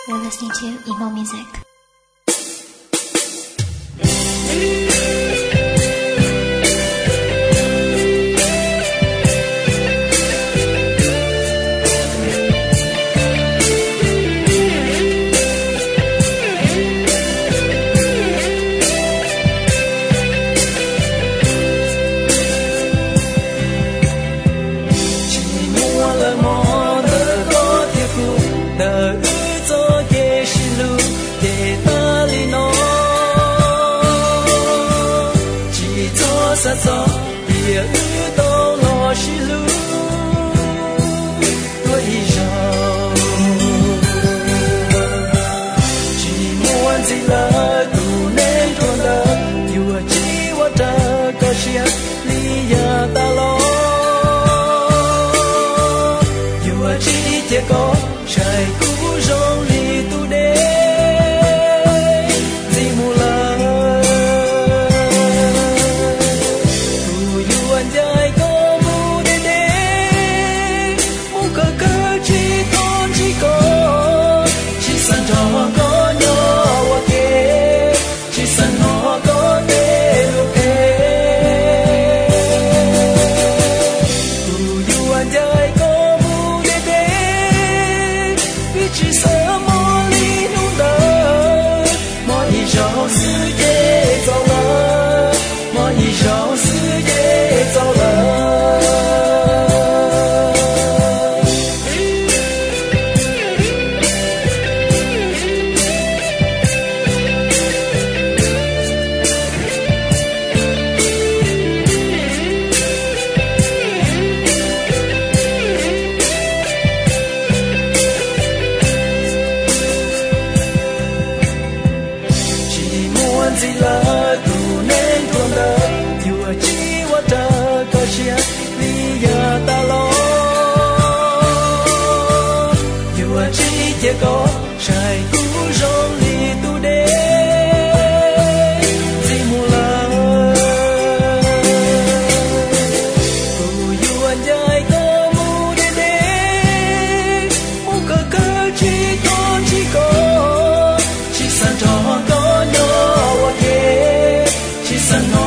You're listening to emo music. sa sa địa ư tô lo shi lu tuổi giàu chỉ muốn gì là tu nên tuôn đỡ yêu chỉ wa ta có xiết li ya ta lo yêu chỉ tiếc có trái cũ rong li tu đê gì là tu nên tuôn đỡ yêu chỉ wa ta có xiết vì giờ ta lo yêu chỉ tiếc có trái cũ rong li tu đê gì mù la tu yêu anh dài có mu đê đê mu cơ chỉ có chỉ san trò có nhỏ Sun